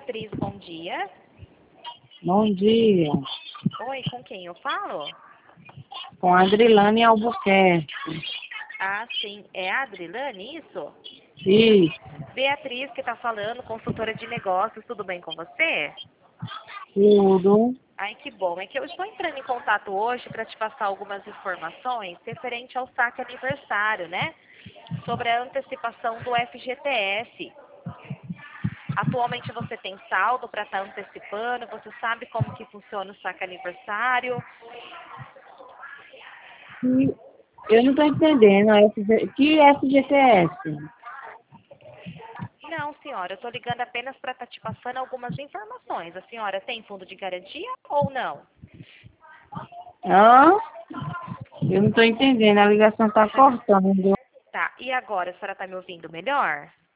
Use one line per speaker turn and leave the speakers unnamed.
Beatriz, bom dia.
Bom dia,
Oi, com quem eu falo?
com a Adrilane Albuquerque.
Ah, sim, é a Adrilane, isso?
Isso,
Beatriz que tá falando, consultora de negócios, tudo bem com você?
tudo.
Ai, que bom. É que eu estou entrando em contato hoje para te passar algumas informações referente ao saque aniversário, né? Sobre a antecipação do FGTS. Atualmente você tem saldo para estar antecipando? Você sabe como que funciona o saque aniversário?
E eu não estou entendendo. Que FGTS?
Não, senhora, eu estou ligando apenas para estar te passando algumas informações. A senhora tem fundo de garantia ou não?
Hã? Eu não estou entendendo, a ligação está cortando.
Tá, e agora, a senhora está me ouvindo melhor?